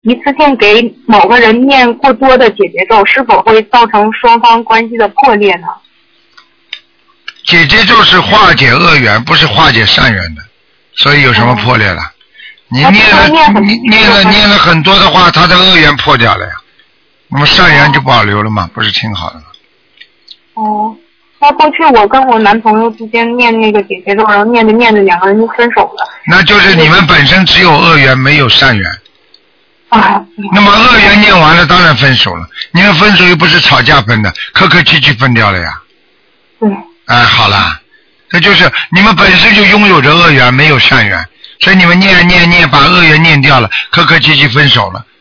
一次性给某个人念过多的解结咒，是否会造成双方关系的破裂呢？ 解结咒是化解恶缘，不是化解善缘的，所以有什么破裂了？你念了很多的话，他的恶缘破掉了呀，那么善缘就保留了嘛，不是挺好的吗？ 哦，那过去我跟我男朋友之间念那个解结咒，然后念着念着两个人就分手了。 那就是你们本身只有恶缘没有善缘。 啊。 那么恶缘念完了，当然分手了。你们分手又不是吵架分的，客客气气分掉了呀。 对。 哎，好啦，这就是你们本身就拥有着恶缘，没有善缘，所以你们念，把恶缘念掉了，客客气气分手了。